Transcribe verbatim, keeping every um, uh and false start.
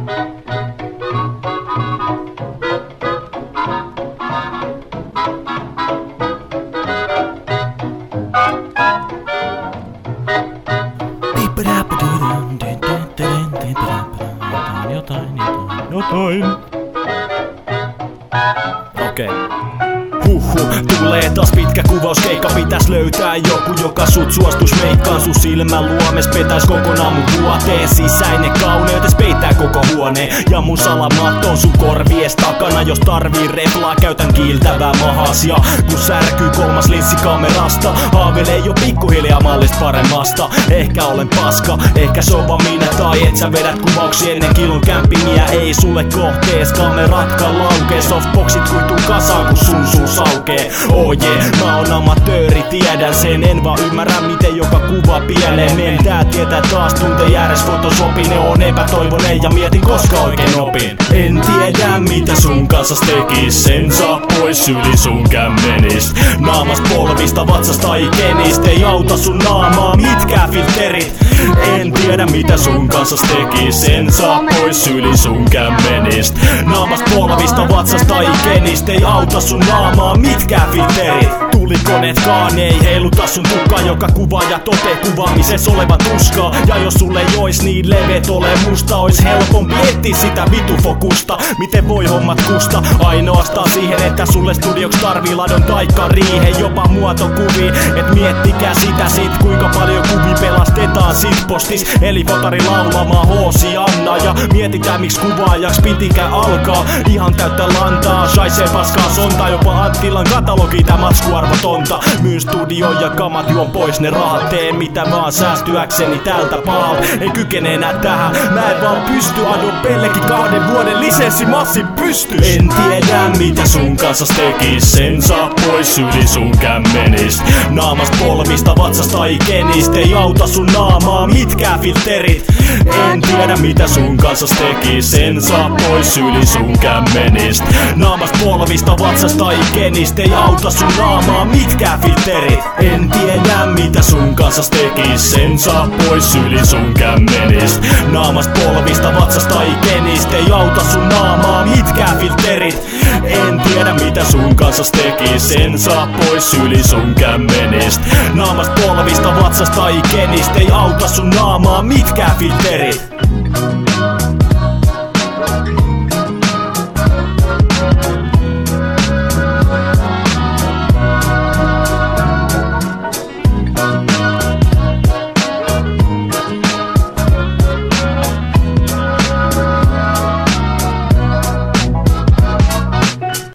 Jotain, jotain, jotain. Okei. Okay. Huhhuh, tulee taas pitkä kuvauskeikka. Pitäis löytää joku, joka sut suostus meikkaan. Sun silmän luomes petäis kokonaan mun vuoteen. Sisäinen kauneutes peittää koko huoneen. Ja mun salamat on sun korvies takana. Jos tarvii reflaa, käytän kiiltävää mahas. Ja kun särkyy kolmas linssi kamerasta, haaveilee jo pikkuhiljaa mallista paremmasta. Ehkä olen paska, ehkä se on vaan minä. Tai et sä vedät kuvauksia ennen kilon kämpingiä. Ei sulle kohtees, kameratkaan laukee. Softboxit kuituu kasaan kun sun suu saukee. Oh yeah, mä oon amatööri, tiedän sen. En vaan ymmärrä miten joka kuva pieleen. Mentää tietää taas tunteen ääres Photoshopin. Ne on epätoivonen ja mietin koska oikein opin. En tiedä mitä sun kanssas tekis. Sen saa pois yli sun kämmenist. Naamast, polvista, vatsasta, ikenist. Ei auta sun naamaa mitkään filterit. En tiedä mitä sun kanssas tekis. Sen saa pois yli sun kämmenist. Naamast, polvista, vatsasta, ikenist. Ei auta sun naamaa mitkään filterit. Tulikoneetkaan ei heiluta sun tukkaa. Joka kuvaaja totee kuvaamisessa olevan tuskaa. Ja jos sulle ei ois niin levet ole musta, ois helpompi etsiä sitä vitufokusta. Miten voi hommat kusta? Ainoastaan siihen, että sulle studioks tarvii ladon taikka riihen. Jopa muotokuvi, et miettikää sitä sit kuinka paljon kuvi pelastetaan sit postis. Eli fotari laulamaan hoosi Anna. Ja mietitään miksi kuvaajaks pitikään alkaa. Ihan täyttä lantaa, shaisee paskaa sontaa. Jopa Anttilan katalogi tää matsku arvotonta. Myyn studio ja kamat juon pois ne rahat. Tee mitä vaan säästyäkseni tältä pahalta. En kykene enää tähän, mä en vaan pysty. Adon pellekin kahden vuoden lisenssi massin pystys. En tiedä mitä sun kanssas tekis. Sen saa pois yli sun kämmenist. Naamast, polvista, vatsasta, ikenist. Ei auta sun naamaa mitkään filterit. En tiedä mitä sun kanssas tekis. Sen saa pois yli sun kämmenist. Naamast, polvista, vatsasta, ikenist. Ei auta sun naamaa mitkään filterit. En tiedä mitä sun kanssas tekis. Sen saa pois yli sun kämmenist. Naamast, polvista, vatsasta, ikenist. Ei auta sun naamaa mitkään filterit. En tiedä mitä sun kanssas tekis. Sen saa pois yli sun kämmenist. Naamast, polvista, vatsasta, ikenist. Ei auta sun naamaa mitkään filterit.